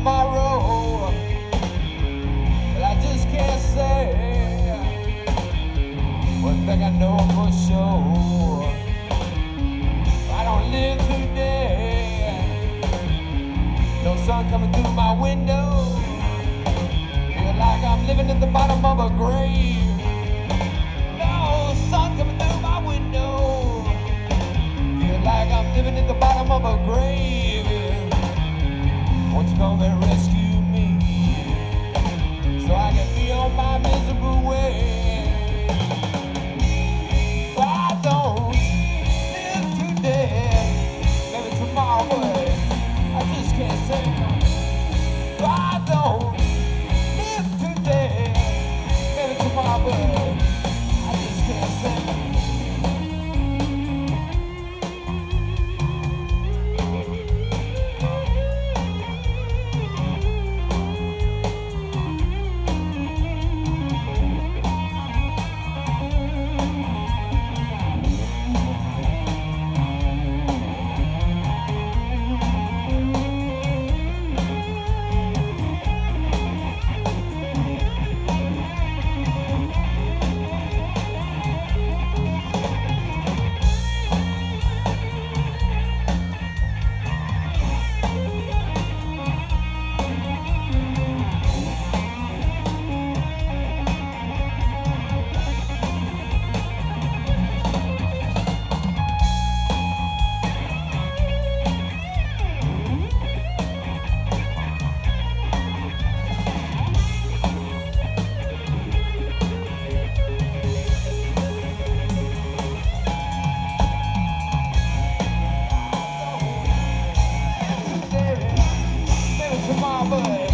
tomorrow, but I just can't say one thing I know for sure. I don't live today. No sun coming through my window. Feel like I'm living at the bottom of a grave. No sun coming through my window. Feel like I'm living at the bottom of a grave. Won't you come and rescue me so I can be on my miserable way? I don't live today, maybe tomorrow, but I just can't say. I don't live today, maybe tomorrow, but I just can't say. Tomorrow, but